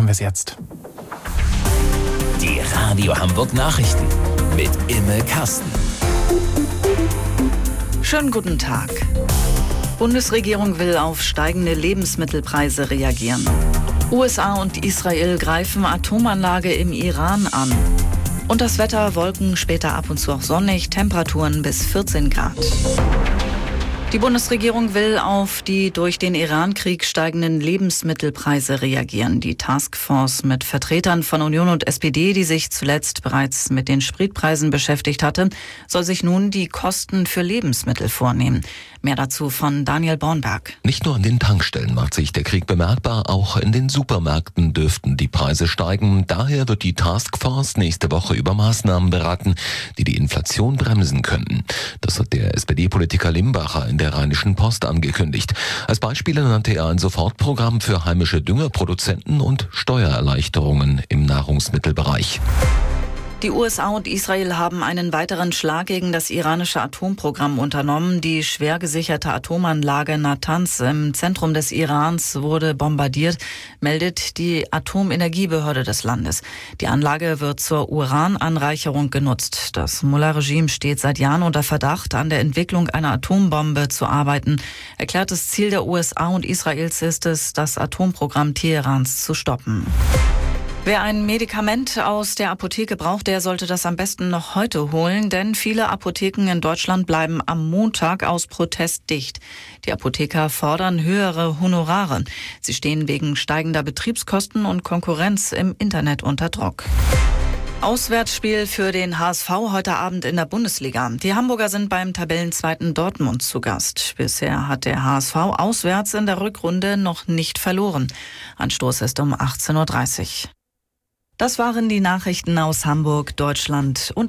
wir es jetzt. Die Radio Hamburg Nachrichten mit Imme Kasten. Schönen guten Tag. Bundesregierung will auf steigende Lebensmittelpreise reagieren. USA und Israel greifen Atomanlage im Iran an. Und das Wetter, Wolken, später ab und zu auch sonnig, Temperaturen bis 14 Grad. Die Bundesregierung will auf die durch den Iran-Krieg steigenden Lebensmittelpreise reagieren. Die Taskforce mit Vertretern von Union und SPD, die sich zuletzt bereits mit den Spritpreisen beschäftigt hatte, soll sich nun die Kosten für Lebensmittel vornehmen. Mehr dazu von Daniel Bornberg. Nicht nur an den Tankstellen macht sich der Krieg bemerkbar, auch in den Supermärkten dürften die Preise steigen. Daher wird die Taskforce nächste Woche über Maßnahmen beraten, die die Inflation bremsen könnten. Das hat der SPD-Politiker Limbacher in der Rheinischen Post angekündigt. Als Beispiele nannte er ein Sofortprogramm für heimische Düngerproduzenten und Steuererleichterungen im Nahrungsmittelbereich. Die USA und Israel haben einen weiteren Schlag gegen das iranische Atomprogramm unternommen. Die schwer gesicherte Atomanlage Natanz im Zentrum des Irans wurde bombardiert, meldet die Atomenergiebehörde des Landes. Die Anlage wird zur Urananreicherung genutzt. Das Mullah-Regime steht seit Jahren unter Verdacht, an der Entwicklung einer Atombombe zu arbeiten. Erklärtes Ziel der USA und Israels ist es, das Atomprogramm Teherans zu stoppen. Wer ein Medikament aus der Apotheke braucht, der sollte das am besten noch heute holen, denn viele Apotheken in Deutschland bleiben am Montag aus Protest dicht. Die Apotheker fordern höhere Honorare. Sie stehen wegen steigender Betriebskosten und Konkurrenz im Internet unter Druck. Auswärtsspiel für den HSV heute Abend in der Bundesliga. Die Hamburger sind beim Tabellenzweiten Dortmund zu Gast. Bisher hat der HSV auswärts in der Rückrunde noch nicht verloren. Anstoß ist um 18:30 Uhr. Das waren die Nachrichten aus Hamburg, Deutschland und